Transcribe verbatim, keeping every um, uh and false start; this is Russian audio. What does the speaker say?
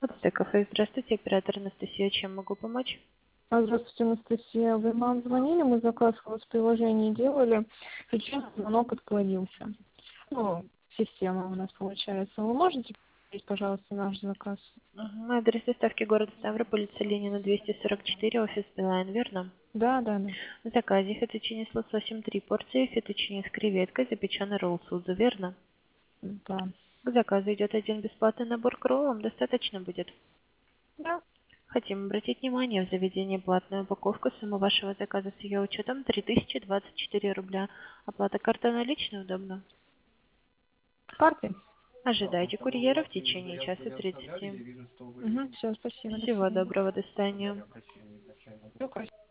Отель кафе. Здравствуйте, оператор Анастасия. Чем могу помочь? А, Здравствуйте, Анастасия. Вы нам звонили, мы заказ у вас в приложении делали. Сейчас звонок отклонился. Ну, система у нас получается. Вы можете повторить, пожалуйста, наш заказ? Мгм. Адрес доставки город Ставрополь, улица Ленина, двести сорок четыре, офис Билайн, верно? Да, да, да. В заказе фетучини с лососем три порции, фетучини с креветкой, запеченный ролл Судзу, верно? Да. К заказу идет один бесплатный набор к роллам, достаточно будет. Да. Хотим обратить внимание, в заведении платная упаковка, сумма вашего заказа с ее учетом три тысячи двадцать четыре рубля. Оплата картой наличной удобно. Карты? Ожидайте курьера в течение часа тридцати. Угу, все, спасибо. До Всего свидания. доброго, до свидания. Всё,